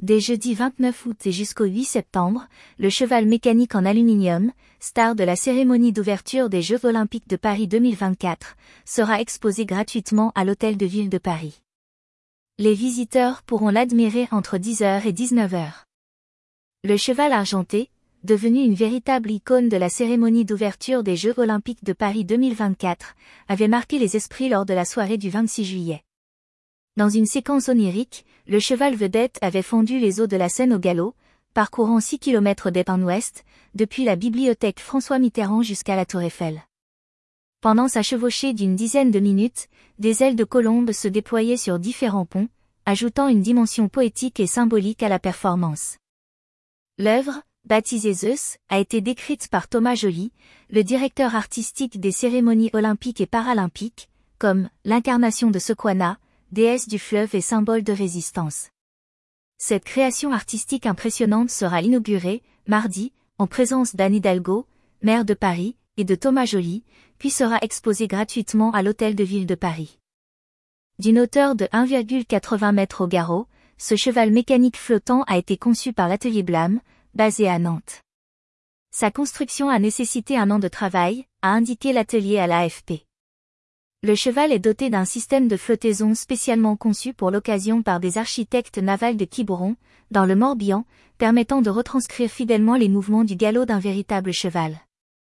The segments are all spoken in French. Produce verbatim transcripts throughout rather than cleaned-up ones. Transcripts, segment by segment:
Dès jeudi vingt-neuf août et jusqu'au huit septembre, le cheval mécanique en aluminium, star de la cérémonie d'ouverture des Jeux Olympiques de Paris deux mille vingt-quatre, sera exposé gratuitement à l'Hôtel de Ville de Paris. Les visiteurs pourront l'admirer entre dix heures et dix-neuf heures. Le cheval argenté, devenu une véritable icône de la cérémonie d'ouverture des Jeux Olympiques de Paris deux mille vingt-quatre, avait marqué les esprits lors de la soirée du vingt-six juillet. Dans une séquence onirique, le cheval vedette avait fondu les eaux de la Seine au galop, parcourant six kilomètres d'est en ouest, depuis la bibliothèque François Mitterrand jusqu'à la Tour Eiffel. Pendant sa chevauchée d'une dizaine de minutes, des ailes de colombe se déployaient sur différents ponts, ajoutant une dimension poétique et symbolique à la performance. L'œuvre, baptisée Zeus, a été décrite par Thomas Joly, le directeur artistique des cérémonies olympiques et paralympiques, comme l'incarnation de Sequana, déesse du fleuve et symbole de résistance. Cette création artistique impressionnante sera inaugurée, mardi, en présence d'Anne Hidalgo, maire de Paris, et de Thomas Joly, puis sera exposée gratuitement à l'Hôtel de Ville de Paris. D'une hauteur de un virgule quatre-vingts mètres au garrot, ce cheval mécanique flottant a été conçu par l'atelier Blam, basé à Nantes. Sa construction a nécessité un an de travail, a indiqué l'atelier à l'A F P. Le cheval est doté d'un système de flottaison spécialement conçu pour l'occasion par des architectes navals de Quiberon, dans le Morbihan, permettant de retranscrire fidèlement les mouvements du galop d'un véritable cheval.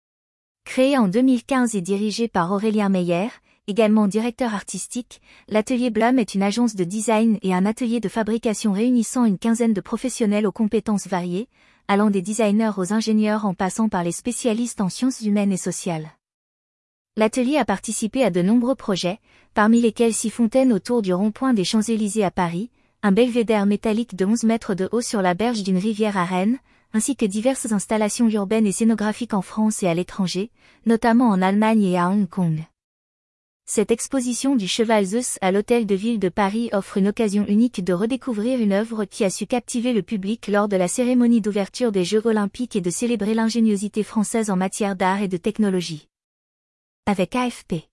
Créé en deux mille quinze et dirigé par Aurélien Meyer, également directeur artistique, l'atelier Blam est une agence de design et un atelier de fabrication réunissant une quinzaine de professionnels aux compétences variées, allant des designers aux ingénieurs en passant par les spécialistes en sciences humaines et sociales. L'atelier a participé à de nombreux projets, parmi lesquels six fontaines autour du rond-point des Champs-Élysées à Paris, un belvédère métallique de onze mètres de haut sur la berge d'une rivière à Rennes, ainsi que diverses installations urbaines et scénographiques en France et à l'étranger, notamment en Allemagne et à Hong Kong. Cette exposition du cheval Zeus à l'Hôtel de Ville de Paris offre une occasion unique de redécouvrir une œuvre qui a su captiver le public lors de la cérémonie d'ouverture des Jeux Olympiques et de célébrer l'ingéniosité française en matière d'art et de technologie. Avec A F P.